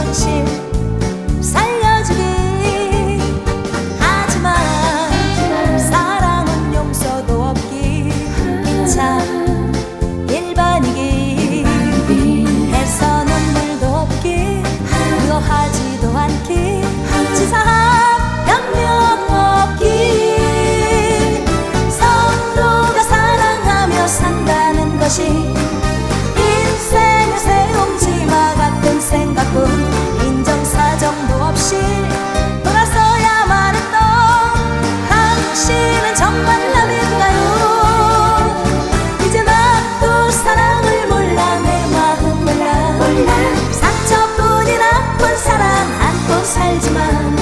대신 살려주기. 하지만 사랑은 용서도 없기. 참 일반이기. 해서 눈물도 없기. 미워하지도 않기. 치사함 변명 없기. 서로가 사랑하며 산다는 것이 인생의 새옹지마 같은 생각뿐. 인정사정도 없이 돌아서야만 했던 당신은 정말 남인가요? 이제 나도 사랑을 몰라. 내 마음 몰라. 상처뿐인 아픈 사랑 안고 살지만